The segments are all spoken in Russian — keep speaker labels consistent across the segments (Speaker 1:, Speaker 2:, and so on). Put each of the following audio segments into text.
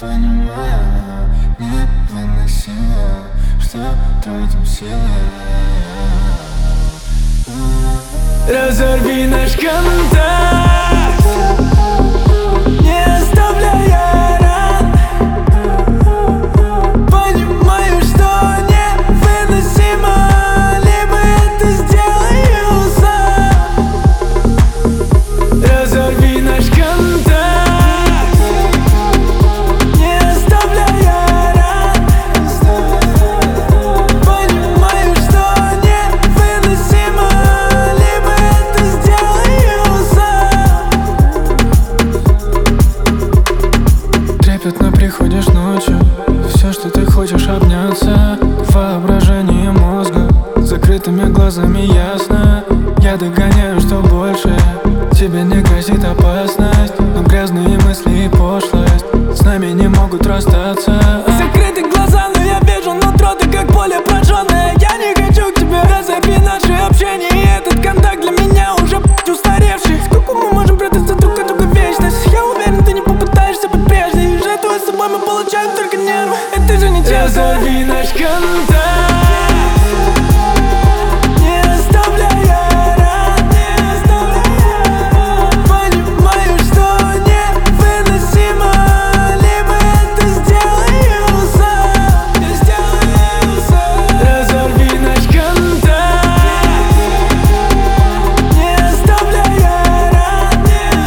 Speaker 1: Понимаю, невыносимо, что тратим силы.
Speaker 2: Разорви наш контакт, не оставляя ран. Понимаю, что невыносимо, либо это сделаю сам. Разорви наш контакт, не оставляя ран. Понимаю, что невыносимо, либо это сделаю сам.
Speaker 3: Трепетно приходишь ночью, все, что ты хочешь, обняться. Воображение мозга, закрытыми глазами ясно. Я догоняю, что больше тебе не грозит опасность, но грязные мысли и пошлость с нами не могут расстаться.
Speaker 2: Закрыты глаза, но я вижу нутро, ты как поле прожженное. Я не хочу к тебе, разорви наше общение. И этот контакт для меня уже устаревший. Сколько мы можем прятаться друг от друга вечность? Я уверен, ты не попытаешься быть прежней. Жертвуя собой, мы получаем только нервы. Это же не честно. Разорви наш контакт, не оставляя ран. Понимаю, что невыносимо, либо это сделаю сам. Разорви наш контакт, не оставляя ран.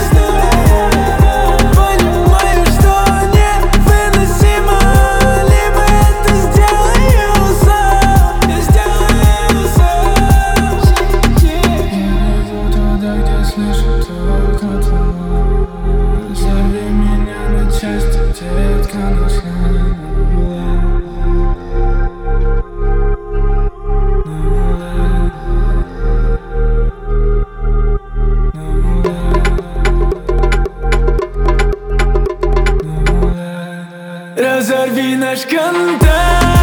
Speaker 2: Понимаю, что невыносимо, либо это сделаю сам.
Speaker 3: Я иду туда, где слышу только твой. Разорви меня на части, детка, нужна.
Speaker 2: Разорви наш контакт.